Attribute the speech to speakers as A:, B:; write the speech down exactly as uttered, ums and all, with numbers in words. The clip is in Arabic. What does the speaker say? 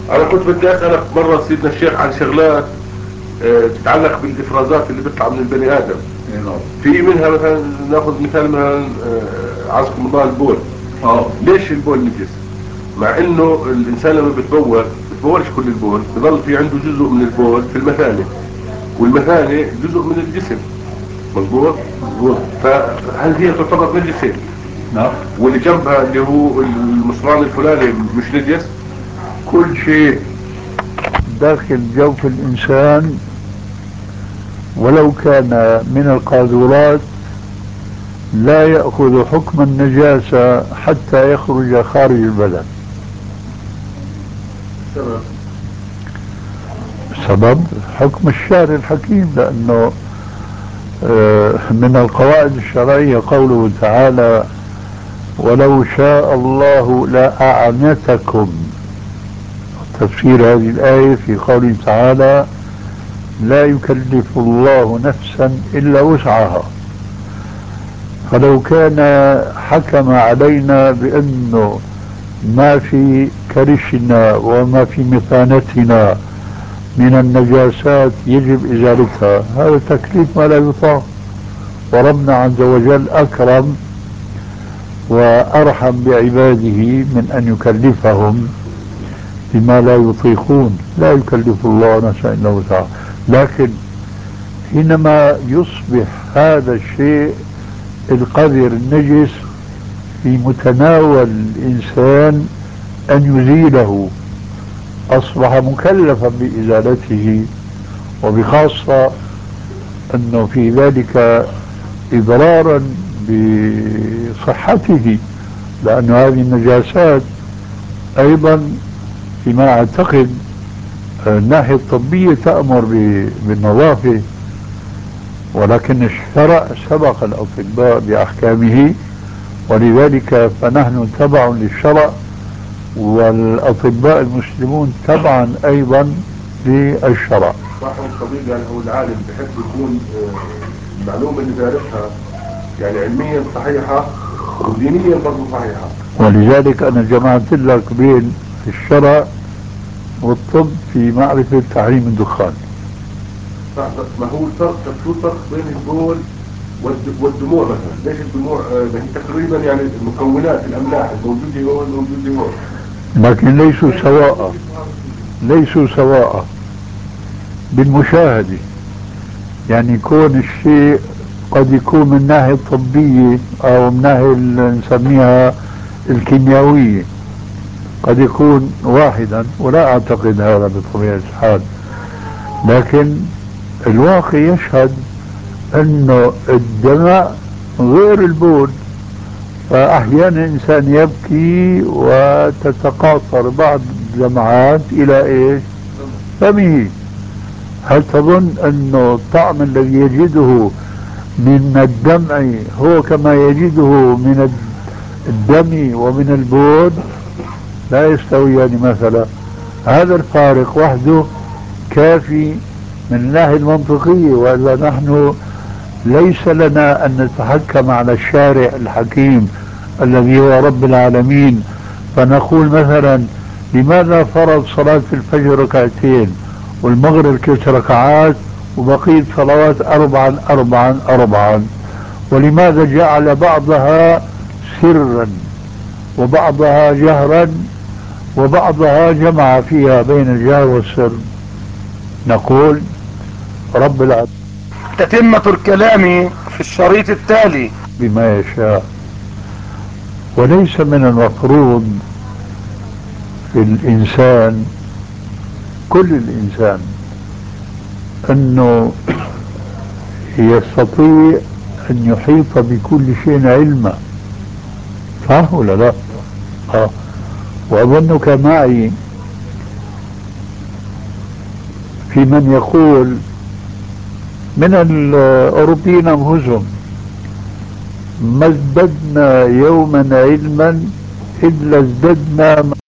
A: انا كنت بدي اسالك مره سيدنا الشيخ عن شغلات اه تتعلق بالافرازات اللي بتطلع من البني ادم. في منها مثلا ناخذ مثال مثلا اه عزكم الله البول. اه ليش البول نجس؟ مع انه الانسان لما بتبول بتبولش كل البول، بضل في عنده جزء من البول في المثانه، والمثانه جزء من الجسم. مظبوط مظبوط. فهل هي تعتبر نجسه؟ نعم. واللي جنبها اللي هو المصران الفلاني مش نجس؟
B: كل شيء داخل جوف الإنسان ولو كان من القاذورات لا يأخذ حكم النجاسة حتى يخرج خارج البدن.
A: سبب
B: سبب حكم الشارع الحكيم، لأنه من القواعد الشرعية قوله تعالى: ولو شاء الله لأعنتكم. تفسير هذه الآية في قوله تعالى: لا يكلف الله نفسا إلا وسعها. فلو كان حكم علينا بأنه ما في كرشنا وما في مثانتنا من النجاسات يجب إزالتها، هذا تكليف ما لا يطاق. وربنا عز وجل أكرم وأرحم بعباده من أن يكلفهم بما لا يطيقون. لا يكلف الله نفسا إلا وسعها. لكن حينما يصبح هذا الشيء القذر النجس في متناول الإنسان أن يزيله، أصبح مكلفا بإزالته، وبخاصة أنه في ذلك إضرارا بصحته، لأن هذه النجاسات أيضا فيما أعتقد الناحية الطبية تأمر بالنظافة، ولكن الشرع سبق الأطباء بأحكامه، ولذلك فنحن تبع للشرع، والأطباء المسلمون تبعا أيضا للشرع.
A: صاحب الطبيب يعني هو العالم بحب يكون المعلومة اللي دارسها يعني علميا صحيحة ودينيا برضه صحيحة.
B: ولذلك أنا جمعت لك بين الشرع والطب في معرفة تحريم الدخان.
A: ما هو الفرق؟ شو الفرق بين البول والدموع مثلا؟ ليش الدموع هي تقريبا يعني مكونات الأملاح الموجودة هون موجودة هون،
B: لكن ليسوا سواء، ليسوا سواء بالمشاهدة. يعني يكون الشيء قد يكون من الناحية الطبية أو من ناحية نسميها الكيميائية قد يكون واحدا، ولا أعتقد هذا بطبيعة الحال، لكن الواقع يشهد أنه الدماء غير البول. فأحيانا الإنسان يبكي وتتقاطر بعض الدمعات إلى إيش؟ فمه. هل تظن أنه الطعم الذي يجده من الدمع هو كما يجده من الدم ومن البول؟ لا يستويان مثلا. هذا الفارق وحده كافي من الناحية المنطقية، وإلا نحن ليس لنا أن نتحكم على الشارع الحكيم الذي هو رب العالمين، فنقول مثلا لماذا فرض صلاة الفجر ركعتين والمغرب ثلاث ركعات وبقية صلوات أربعا أربعا أربعا، ولماذا جعل بعضها سرا وبعضها جهرا وبعضها جمع فيها بين الجهر والسر؟ نقول رب العالمين
C: تتمة الكلام في الشريط التالي
B: بما يشاء. وليس من المفروض في الإنسان، كل الإنسان، أنه يستطيع أن يحيط بكل شيء علما، صح ولا لا؟ آه. وأظنك معي في من يقول من الأوروبيين أنفسهم: ما ازددنا يوما علما إلا ازددنا